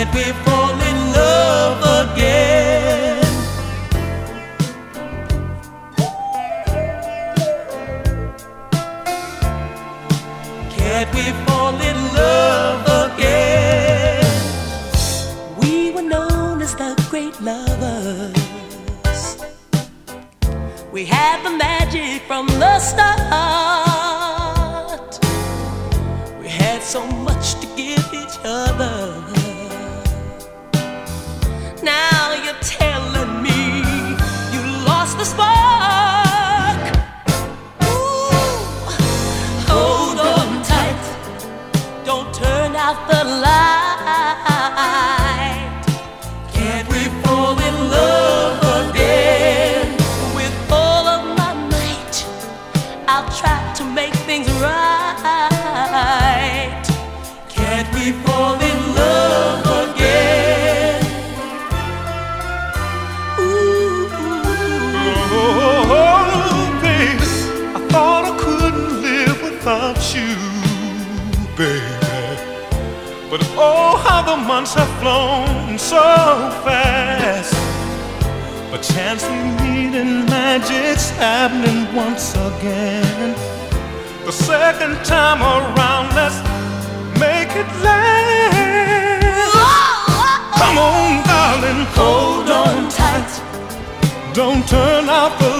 Can't we fall in love again? Can't we fall in love again? We were known as the great lovers. We had the magic from the start. We had so much to give each other. Now you're telling me you lost the spark. Ooh, hold on tight, don't turn out the light. Can't we fall in love again? With all of my might, I'll try to make things right. Can't we fall in love again? Baby, I thought I couldn't live without you, baby. But oh, how the months have flown so fast. A chance we meet and magic's happening once again. The second time around, let's make it last. Come on, darling, Hold on tight, don't turn out the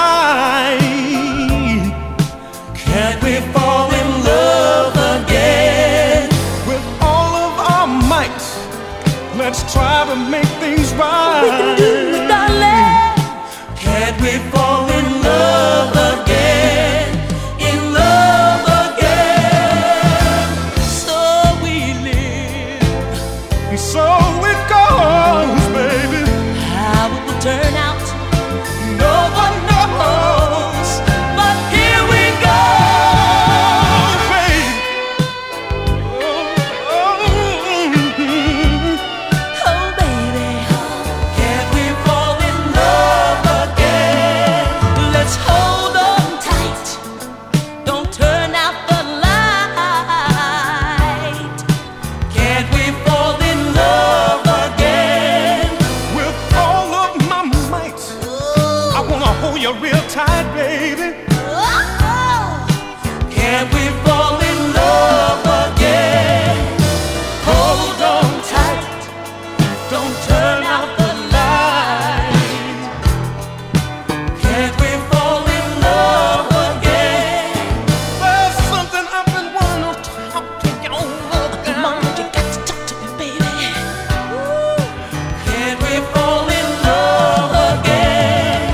light. can't we fall in love again? With all of our might, let's try to make things right. We can do it, darling. Can't we fall in love again? In love again. So we live. And so it goes, baby. How it will turn out, no one knows. But here we go. Babe. Oh, baby. Can't we fall in love again? Let's hold on tight, don't turn out the light. Can't we fall in love again? With all of my might, I wanna hold you real tight, baby. Can't we fall in love again? Hold on tight, don't turn out the light. Can't we fall in love again? There's something I've been wanting to talk to you about. Come on, you got to talk to me, baby. Can't we fall in love again?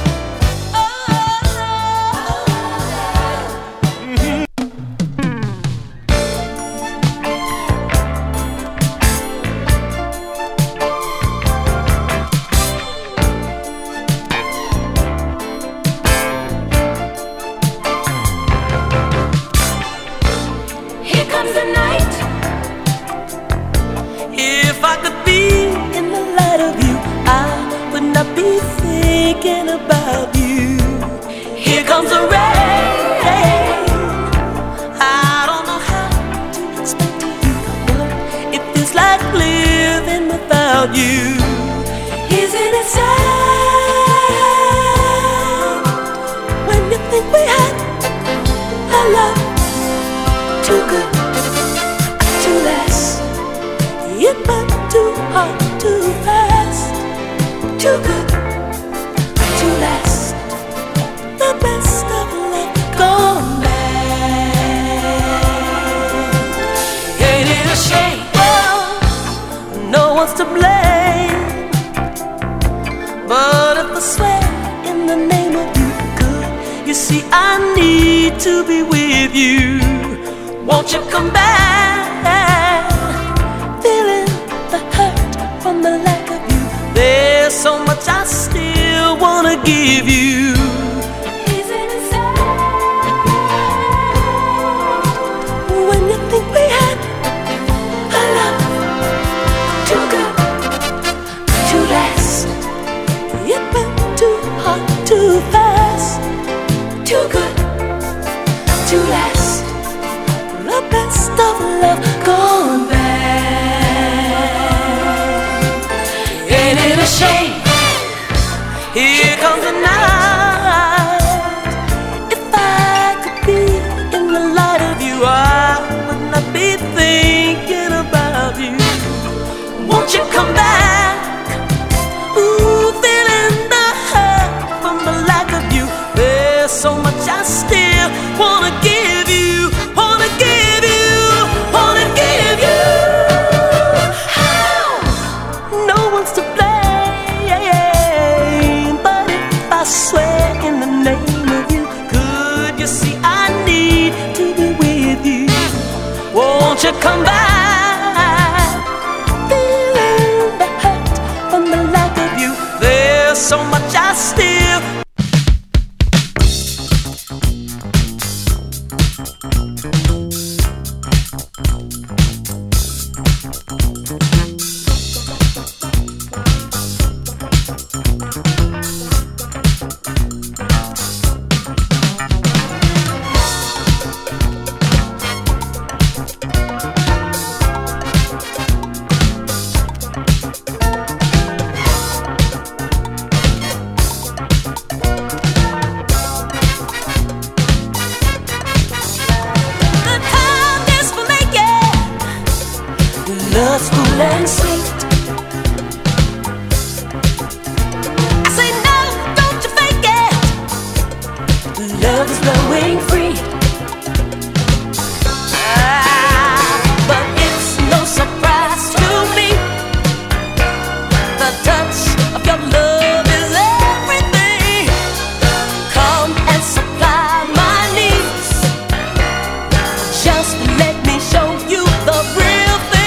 Here comes the night. If I could be in the light of you, I would not be thinking about you. Here comes the rain. I don't know how to explain to you what it feels like living without you. Isn't it sad when you think we had a love too good to last? It went too hard, too fast, too good to last. The best of love gone bad. Ain't it a shame? Well, no one's to blame. But if I swear in the name of you good, you see I need to be with you. Won't you come back? Feeling the hurt from the lack of you. There's so much I still wanna give you. Isn't it sad when you think we had a love too good to last? It went too hard, too fast, too good to last. The best of love gone bad. Ain't it a shame? Here comes the night. If I could be in the light of you, I would not be thinking about you. Won't you come back? Ooh, feeling the hurt from the lack of you. There's so much I still wanna give you, wanna give you, wanna give you. No one's to blame, but if I swear in the name of you, could you see I need to be with you? Won't you come back? Feeling the hurt from the lack of you. There's so much I still. Love's full and sweet. I say no, don't you fake it. Love is blowing free. But it's no surprise to me. The touch of your love is everything. Come and supply my needs. Just let me show you the real thing.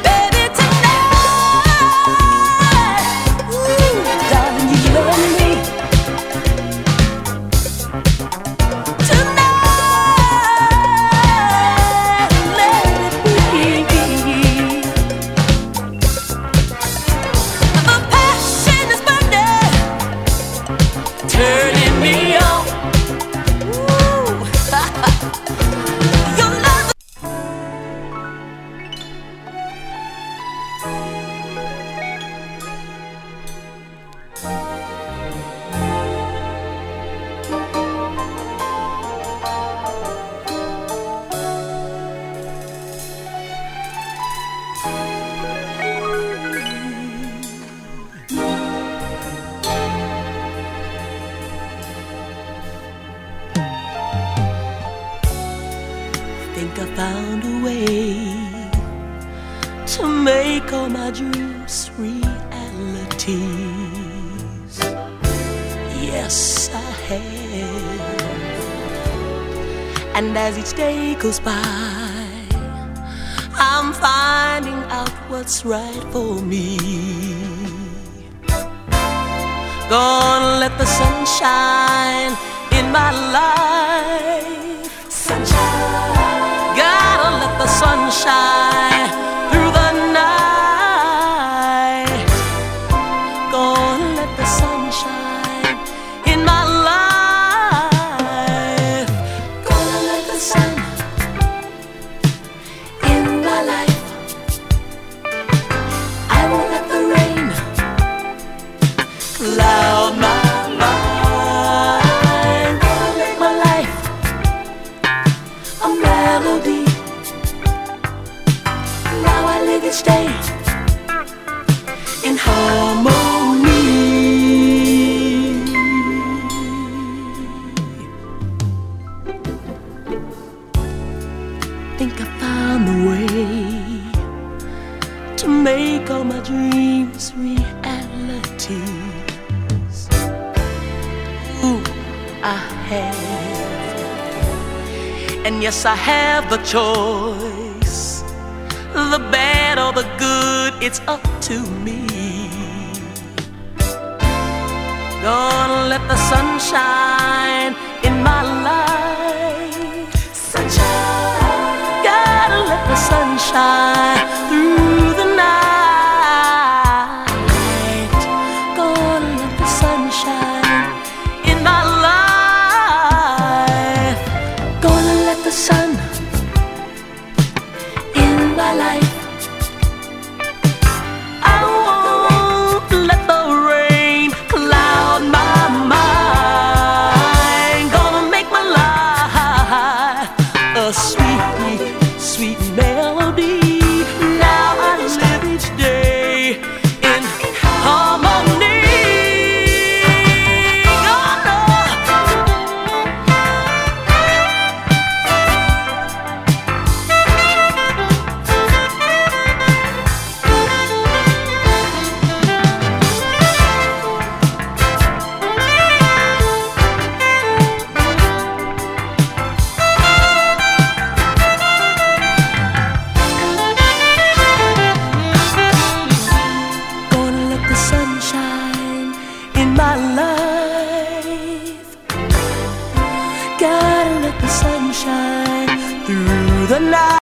Turning me on. Your love. Think I found a way to make all my dreams realities. Yes, I have. And as each day goes by, I'm finding out what's right for me. Gonna let the sun shine in my life. Sunshine. Gotta let the sun shine through the night. Gonna let the sun shine in my life. Gonna let the sun in my life. I won't let the rain cloud my mind. Gonna make my life a melody. Now I live each day in harmony. Think I found the way to make all my dreams realities. Ooh, I have. And yes, I have the choice. The bad or the good, it's up to me. Gonna let the sun shine in my life. Sunshine. Gotta let the sun shine through the night. Gonna let the sun shine in my life. Gonna let the sun in my life. I won't let my life. Gotta let the sun shine through the night.